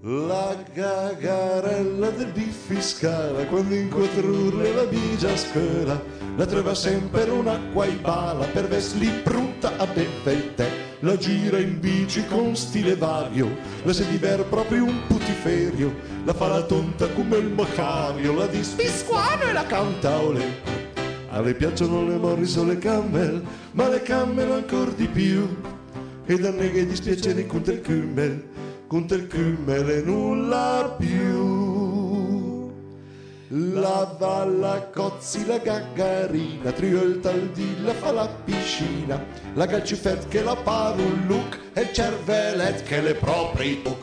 La gagarella del Biffiscala, quando in quattro urle la bigia a scuola, la trova sempre un'acqua in pala per vesli brutta a beve il tè. La gira in bici con stile vario, la si diver proprio un putiferio, la fa la tonta come il Macario, la disfisquano e la canta olè. A lei piacciono le Morris o le Camel, ma le Camel ancora di più, e da neghe dispiacere con il Kümmel, con il Kümmel e nulla più. La Valla Cozzi, la Gaggarina, Trio il Taldilla fa la piscina, la Calcifet che la paru look e il Cervelet che le propri tu.